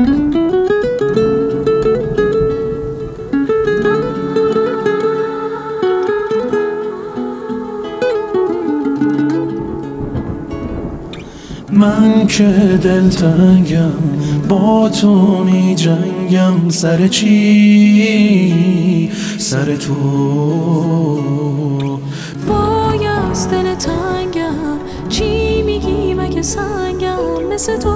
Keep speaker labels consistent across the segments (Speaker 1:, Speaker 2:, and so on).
Speaker 1: من که دلتنگم با تو می جنگم، سر چی؟ سر تو.
Speaker 2: وای از دل تنگم، چی میگی مگه سنگم مثل تو؟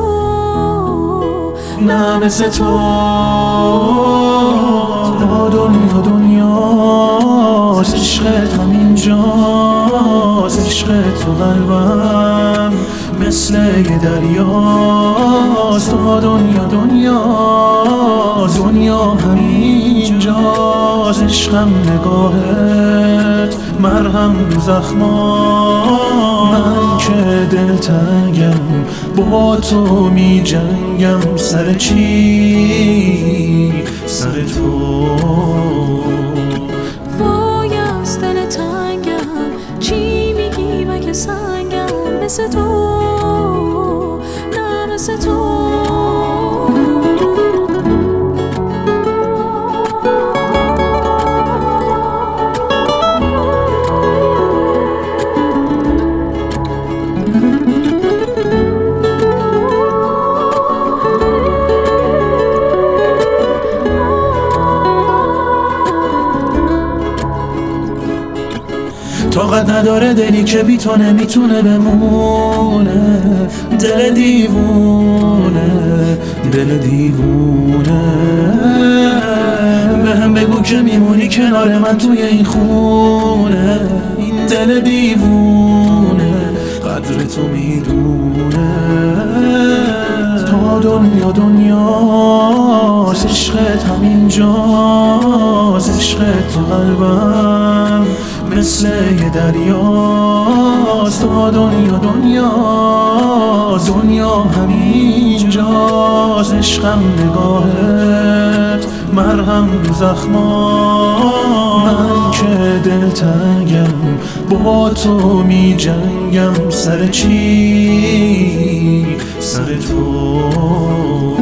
Speaker 1: نه مثل تو. دنیا دنیاست، عشقت همینجاست، عشقت تو قلبم مثل یه دریاست. دنیا دنیاست، دنیا همینجاست، عشقم نگاهت مرهم رو زخمام. من که دلتنگم با تو می جنگم، سر چی؟ سر تو.
Speaker 2: وای از دل تنگم، چی میگی مگه سنگم مثل تو؟ نه مثل تو.
Speaker 1: طاقت نداره دلی که بی تو نمیتونه بمونه، دل دیوونه، دل دیوونه. بهم بگو که میمونی کنار من توی این خونه، این دل دیوونه قدر تو میدونه. تا دنیا دنیاست، عشقت همینجاست، عشقت تو قلبم مثل یه دریاست. دنیا دنیاست، دنیا همینجاست، عشقم نگاهت مرهم رو زخمام. من که دلتنگم با تو می جنگم، سر چی؟ سر تو.